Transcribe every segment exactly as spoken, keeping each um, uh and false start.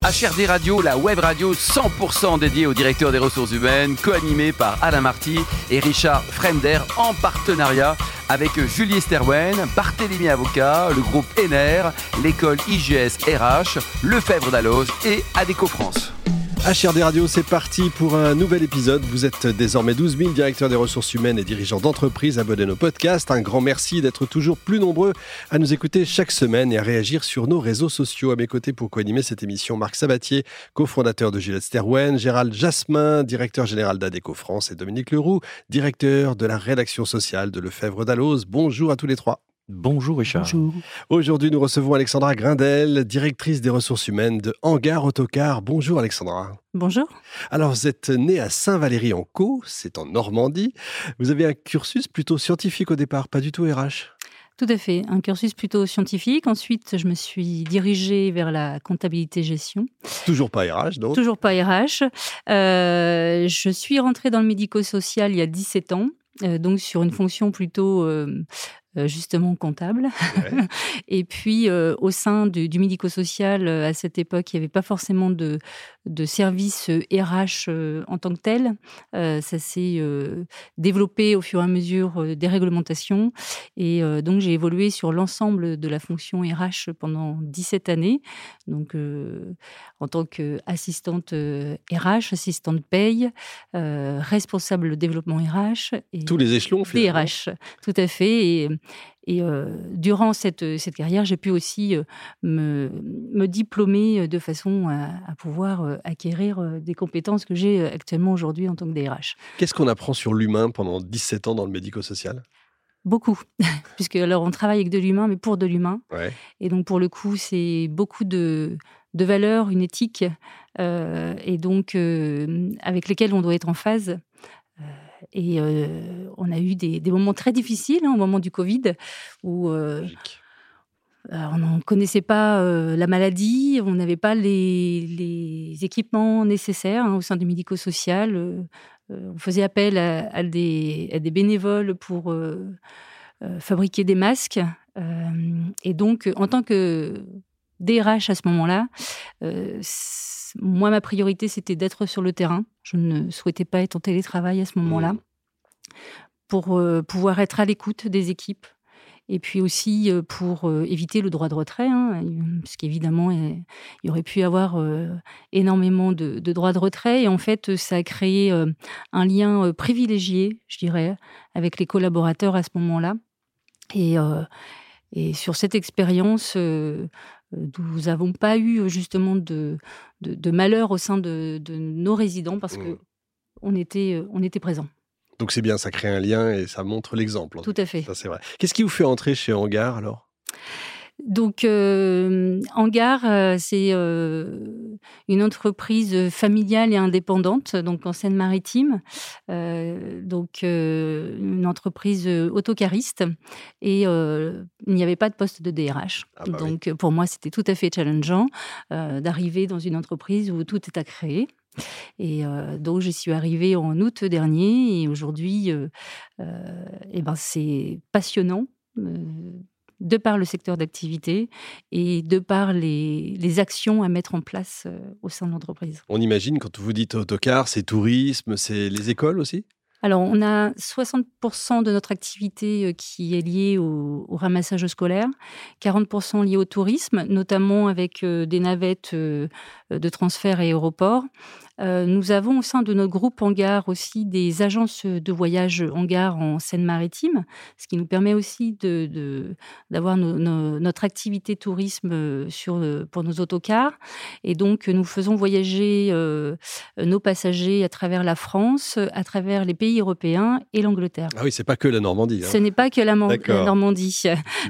H R D Radio, la web radio cent pour cent dédiée au directeur des ressources humaines, co-animée par Alain Marty et Richard Fremder en partenariat avec Julie Sterwen, Barthélémy Avocat, le groupe Ener, l'école I G S R H, Lefebvre Dalloz et Adéco France. H R D Radio, c'est parti pour un nouvel épisode. Vous êtes désormais douze mille directeurs des ressources humaines et dirigeants d'entreprises abonnés à nos podcasts. Un grand merci d'être toujours plus nombreux à nous écouter chaque semaine et à réagir sur nos réseaux sociaux. À mes côtés pour co-animer cette émission, Marc Sabatier, cofondateur de Gillette Sterwen, Gérald Jasmin, directeur général d'Adéco France et Dominique Leroux, directeur de la rédaction sociale de Lefebvre Dalloz. Bonjour à tous les trois. Bonjour Richard. Bonjour. Aujourd'hui, nous recevons Alexandra Grindel, directrice des ressources humaines de Hangar Autocar. Bonjour Alexandra. Bonjour. Alors, vous êtes née à Saint-Valery-en-Caux, c'est en Normandie. Vous avez un cursus plutôt scientifique au départ, pas du tout R H. Tout à fait, un cursus plutôt scientifique. Ensuite, je me suis dirigée vers la comptabilité-gestion. Toujours pas R H, donc. Toujours pas R H. Euh, je suis rentrée dans le médico-social il y a dix-sept ans, euh, donc sur une fonction plutôt... Euh, Euh, justement comptable. Ouais. Et puis, euh, au sein du, du médico-social, euh, à cette époque, il n'y avait pas forcément de, de service euh, R H euh, en tant que tel. Euh, ça s'est euh, développé au fur et à mesure euh, des réglementations. Et euh, donc, j'ai évolué sur l'ensemble de la fonction R H pendant dix-sept années. Donc, euh, en tant qu'assistante euh, R H, assistante paye, euh, responsable développement R H. Et tous les échelons, finalement. D R H, tout à fait. Et, Et euh, durant cette, cette carrière, j'ai pu aussi euh, me, me diplômer de façon à, à pouvoir euh, acquérir euh, des compétences que j'ai actuellement aujourd'hui en tant que D R H. Qu'est-ce qu'on apprend sur l'humain pendant dix-sept ans dans le médico-social ? Beaucoup, puisque alors on travaille avec de l'humain, mais pour de l'humain. Ouais. Et donc pour le coup, c'est beaucoup de, de valeurs, une éthique, euh, et donc euh, avec lesquelles on doit être en phase. Euh, Et euh, on a eu des, des moments très difficiles, hein, au moment du Covid, où euh, euh, on ne connaissait pas euh, la maladie, on n'avait pas les, les équipements nécessaires hein, au sein du médico-social. Euh, euh, on faisait appel à, à, des, à des bénévoles pour euh, euh, fabriquer des masques. Euh, et donc, en tant que D R H à ce moment-là, euh, moi, ma priorité, c'était d'être sur le terrain. Je ne souhaitais pas être en télétravail à ce moment-là, pour euh, pouvoir être à l'écoute des équipes. Et puis aussi euh, pour euh, éviter le droit de retrait, hein, parce qu'évidemment, il y aurait pu y avoir euh, énormément de, de droits de retrait. Et en fait, ça a créé euh, un lien euh, privilégié, je dirais, avec les collaborateurs à ce moment-là. Et, euh, et sur cette expérience... Euh, nous n'avons pas eu justement de, de, de malheur au sein de, de nos résidents parce mmh. qu'on était, on était présents. Donc c'est bien, ça crée un lien et ça montre l'exemple. Tout à fait. Ça, c'est vrai. Qu'est-ce qui vous fait entrer chez Hangar alors ? Donc, euh, Hangar, euh, c'est euh, une entreprise familiale et indépendante, donc en Seine-Maritime, euh, donc euh, une entreprise autocariste, et euh, il n'y avait pas de poste de D R H. Ah bah donc, oui. pour moi, c'était tout à fait challengeant euh, d'arriver dans une entreprise où tout est à créer. Et euh, donc, j'y suis arrivée en août dernier, et aujourd'hui, euh, euh, eh ben, c'est passionnant. Euh, de par le secteur d'activité et de par les, les actions à mettre en place euh, au sein de l'entreprise. On imagine, quand vous dites autocar, c'est tourisme, c'est les écoles aussi ? Alors, on a soixante pour cent de notre activité qui est liée au, au ramassage scolaire, quarante pour cent lié au tourisme, notamment avec euh, des navettes euh, de transfert aéroport. Euh, nous avons au sein de notre groupe Hangar aussi des agences de voyage Hangar en Seine-Maritime, ce qui nous permet aussi de, de, d'avoir no, no, notre activité tourisme sur, pour nos autocars. Et donc, nous faisons voyager euh, nos passagers à travers la France, à travers les pays européens et l'Angleterre. Ah oui, c'est pas que la Normandie. Hein. Ce n'est pas que la, Man- la Normandie.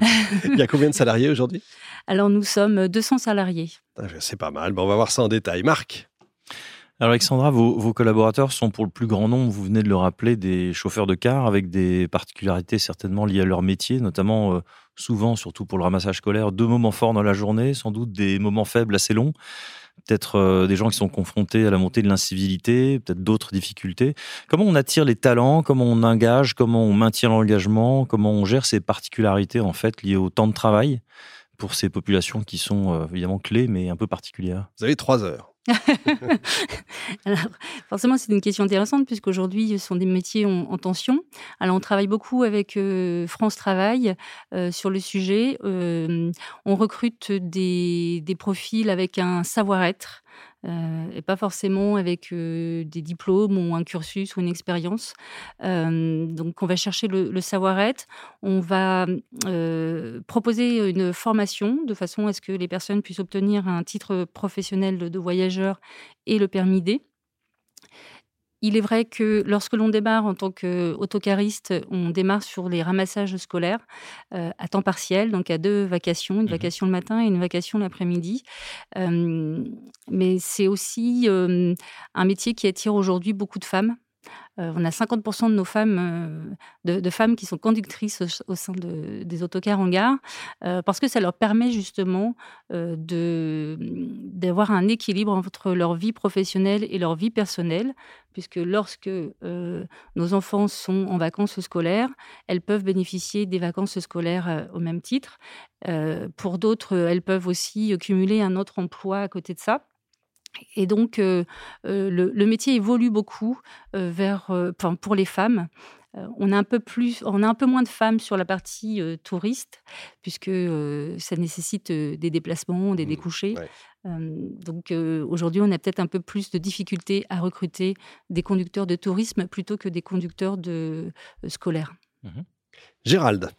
Il y a combien de salariés aujourd'hui ? Alors, nous sommes deux cents salariés. C'est pas mal. Bon, on va voir ça en détail. Marc ? Alors Alexandra, vos, vos collaborateurs sont pour le plus grand nombre, vous venez de le rappeler, des chauffeurs de car avec des particularités certainement liées à leur métier, notamment euh, souvent, surtout pour le ramassage scolaire, deux moments forts dans la journée, sans doute des moments faibles assez longs, peut-être euh, des gens qui sont confrontés à la montée de l'incivilité, peut-être d'autres difficultés. Comment on attire les talents, comment on engage, comment on maintient l'engagement, comment on gère ces particularités en fait liées au temps de travail ? pour ces populations qui sont euh, évidemment clés, mais un peu particulières? Vous avez trois heures. Alors, forcément, c'est une question intéressante puisqu'aujourd'hui, ce sont des métiers en, en tension. Alors, on travaille beaucoup avec euh, France Travail euh, sur le sujet. Euh, on recrute des, des profils avec un savoir-être. Euh, et pas forcément avec euh, des diplômes ou un cursus ou une expérience. Euh, donc, on va chercher le, le savoir-être. On va euh, proposer une formation de façon à ce que les personnes puissent obtenir un titre professionnel de, de voyageur et le permis D. Il est vrai que lorsque l'on démarre en tant qu'autocariste, on démarre sur les ramassages scolaires euh, à temps partiel, donc à deux vacations, une mmh. vacation le matin et une vacation l'après-midi. Euh, mais c'est aussi euh, un métier qui attire aujourd'hui beaucoup de femmes. Euh, on a cinquante pour cent de nos femmes, euh, de, de femmes qui sont conductrices au, au sein de, des autocars en gare, euh, parce que ça leur permet justement euh, de, d'avoir un équilibre entre leur vie professionnelle et leur vie personnelle, puisque lorsque euh, nos enfants sont en vacances scolaires, elles peuvent bénéficier des vacances scolaires euh, au même titre. Euh, pour d'autres, elles peuvent aussi cumuler un autre emploi à côté de ça. Et donc, euh, euh, le, le métier évolue beaucoup euh, vers, euh, pour les femmes. Euh, on a un peu plus, on a un peu moins de femmes sur la partie euh, touriste, puisque euh, ça nécessite euh, des déplacements, des découchés. Ouais. Euh, donc, euh, aujourd'hui, on a peut-être un peu plus de difficultés à recruter des conducteurs de tourisme plutôt que des conducteurs de, euh, scolaires. Mmh. Gérald.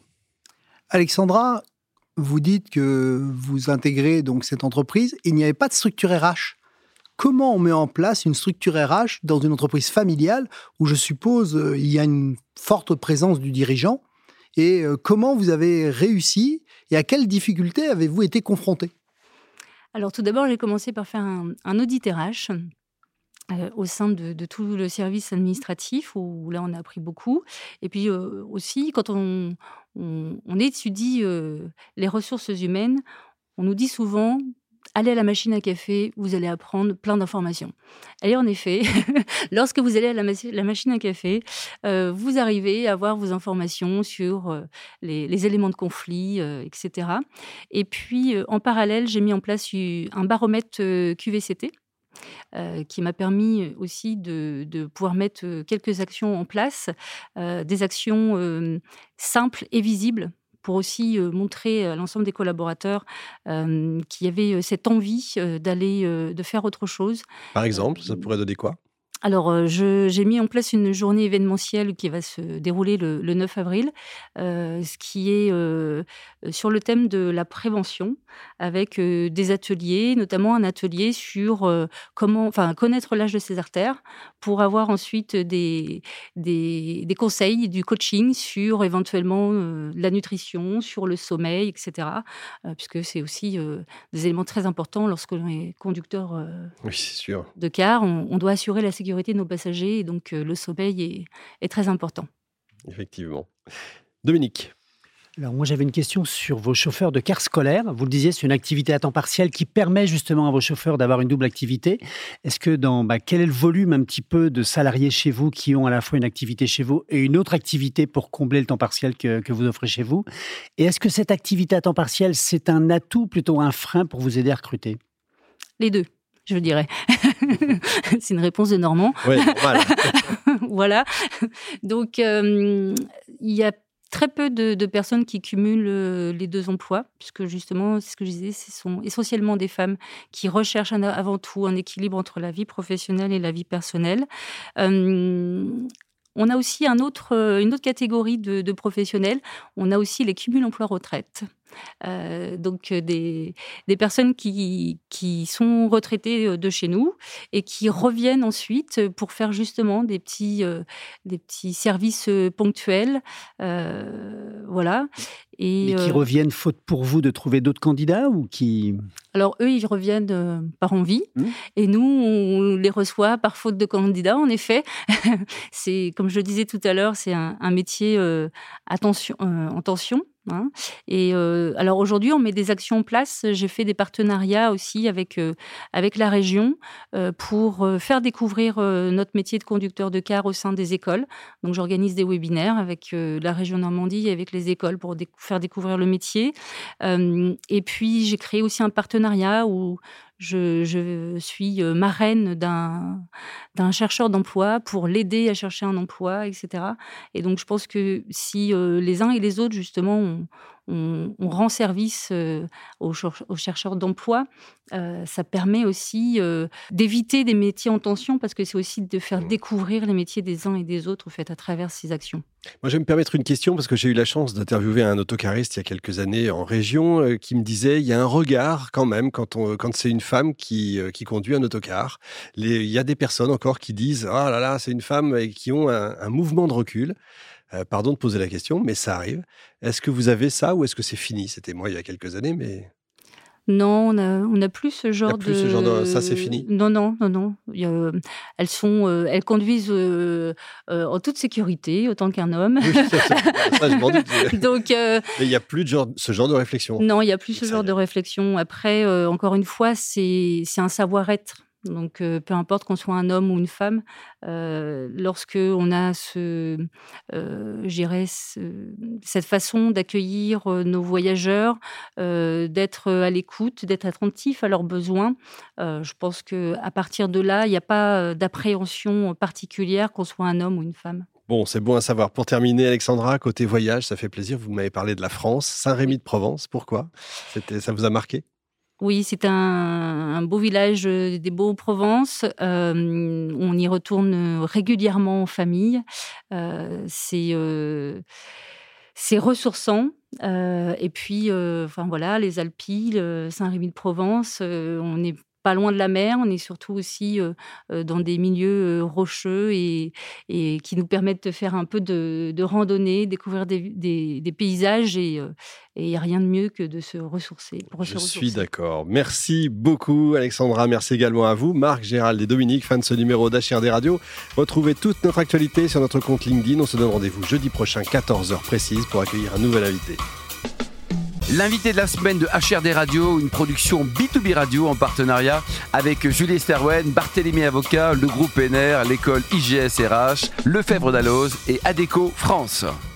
Alexandra, vous dites que vous intégrez donc cette entreprise. Il n'y avait pas de structure R H. Comment on met en place une structure R H dans une entreprise familiale où, je suppose, euh, il y a une forte présence du dirigeant? Et euh, comment vous avez réussi et à quelles difficultés avez-vous été confronté? Alors, tout d'abord, j'ai commencé par faire un, un audit R H euh, au sein de, de tout le service administratif, où là, on a appris beaucoup. Et puis euh, aussi, quand on, on, on étudie euh, les ressources humaines, on nous dit souvent... Allez à la machine à café, vous allez apprendre plein d'informations. Et en effet, lorsque vous allez à la, ma- la machine à café, euh, vous arrivez à avoir vos informations sur euh, les, les éléments de conflit, euh, et cetera. Et puis, euh, en parallèle, j'ai mis en place un baromètre euh, Q V C T euh, qui m'a permis aussi de, de pouvoir mettre quelques actions en place, euh, des actions euh, simples et visibles, pour aussi euh, montrer à l'ensemble des collaborateurs euh, qu'il y avait cette envie euh, d'aller, euh, de faire autre chose. Par exemple, ça pourrait donner quoi ? Alors, euh, je, j'ai mis en place une journée événementielle qui va se dérouler le, le neuf avril, euh, ce qui est euh, sur le thème de la prévention, avec euh, des ateliers, notamment un atelier sur euh, comment, enfin, connaître l'âge de ses artères, pour avoir ensuite des, des, des conseils, du coaching sur éventuellement euh, la nutrition, sur le sommeil, et cetera. Euh, puisque c'est aussi euh, des éléments très importants lorsque l'on est conducteur euh, oui, c'est sûr. de car. On, on doit assurer la sécurité de nos passagers, et donc euh, le sommeil est, est très important. Effectivement. Dominique. Alors moi j'avais une question sur vos chauffeurs de car scolaire. Vous le disiez, c'est une activité à temps partiel qui permet justement à vos chauffeurs d'avoir une double activité. Est-ce que dans bah, quel est le volume un petit peu de salariés chez vous qui ont à la fois une activité chez vous et une autre activité pour combler le temps partiel que, que vous offrez chez vous? Et est-ce que cette activité à temps partiel, c'est un atout, plutôt un frein pour vous aider à recruter? Les deux, je dirais. C'est une réponse de Normand. Oui, voilà. Voilà. Donc, euh, il y a très peu de, de personnes qui cumulent euh, les deux emplois, puisque justement, c'est ce que je disais, ce sont essentiellement des femmes qui recherchent un, avant tout un équilibre entre la vie professionnelle et la vie personnelle. Euh, on a aussi un autre, une autre catégorie de, de professionnels. On a aussi les cumuls emploi-retraite. Euh, donc des, des personnes qui, qui sont retraitées de chez nous et qui reviennent ensuite pour faire justement des petits, euh, des petits services ponctuels. Euh, voilà. Et Mais qui euh, reviennent faute pour vous de trouver d'autres candidats ou qui... Alors eux, ils reviennent euh, par envie mmh. et nous, on les reçoit par faute de candidats, en effet. C'est, comme je le disais tout à l'heure, c'est un, un métier euh, à tension, euh, en tension. Hein. Et euh, alors aujourd'hui, on met des actions en place. J'ai fait des partenariats aussi avec, euh, avec la région euh, pour euh, faire découvrir euh, notre métier de conducteur de car au sein des écoles. Donc j'organise des webinaires avec euh, la région Normandie et avec les écoles pour dé- faire découvrir le métier. Euh, et puis j'ai créé aussi un partenariat où Je, je suis marraine d'un, d'un chercheur d'emploi pour l'aider à chercher un emploi, et cetera. Et donc, je pense que si euh, les uns et les autres, justement, on, on, on rend service euh, aux, aux chercheurs d'emploi, euh, ça permet aussi euh, d'éviter des métiers en tension, parce que c'est aussi de faire découvrir les métiers des uns et des autres, au fait, à travers ces actions. Moi, je vais me permettre une question, parce que j'ai eu la chance d'interviewer un autocariste il y a quelques années en région euh, qui me disait, il y a un regard quand même quand, on, quand c'est une femme qui, euh, qui conduit un autocar. Les, il y a des personnes encore qui disent, ah oh là là, c'est une femme, et qui ont un, un mouvement de recul. Euh, pardon de poser la question, mais ça arrive. Est-ce que vous avez ça ou est-ce que c'est fini ? C'était moi il y a quelques années, mais... Non, on n'a on a plus ce genre plus de... ce genre de... Ça, c'est fini ? Non, non, non, non. Il y a, elles, sont, euh, elles conduisent euh, euh, en toute sécurité, autant qu'un homme. Oui, ça, ça, je m'en doute. Donc, euh, mais il n'y a plus de genre, ce genre de réflexion. Non, il n'y a plus ce ça genre de réflexion. Après, euh, encore une fois, c'est, c'est un savoir-être. Donc, euh, peu importe qu'on soit un homme ou une femme, euh, lorsque on a ce, euh, je dirais, ce, cette façon d'accueillir euh, nos voyageurs, euh, d'être à l'écoute, d'être attentif à leurs besoins, euh, je pense que à partir de là, il n'y a pas d'appréhension particulière qu'on soit un homme ou une femme. Bon, c'est bon à savoir. Pour terminer, Alexandra, côté voyage, ça fait plaisir. Vous m'avez parlé de la France, Saint-Rémy-de-Provence. Pourquoi ? C'était, ça vous a marqué ? Oui, c'est un, un beau village des Beaux-Provence. Euh, on y retourne régulièrement en famille. Euh, c'est, euh, c'est ressourçant. Euh, et puis, euh, enfin voilà, les Alpilles, Saint-Rémy-de-Provence, euh, on est pas loin de la mer, on est surtout aussi euh, dans des milieux euh, rocheux et, et qui nous permettent de faire un peu de, de randonnée, découvrir des, des, des paysages et il euh, n'y a rien de mieux que de se ressourcer. Pour Je se ressourcer. suis d'accord. Merci beaucoup Alexandra, merci également à vous. Marc, Gérald et Dominique, fans de ce numéro d'H R D Radio. Retrouvez toute notre actualité sur notre compte LinkedIn. On se donne rendez-vous jeudi prochain, quatorze heures précise, pour accueillir un nouvel invité. L'invité de la semaine de H R D Radio, une production B deux B Radio en partenariat avec Julie Sterwen, Barthélémy Avocat, le groupe N R, l'école I G S R H, Lefebvre d'Alloz et Adecco France.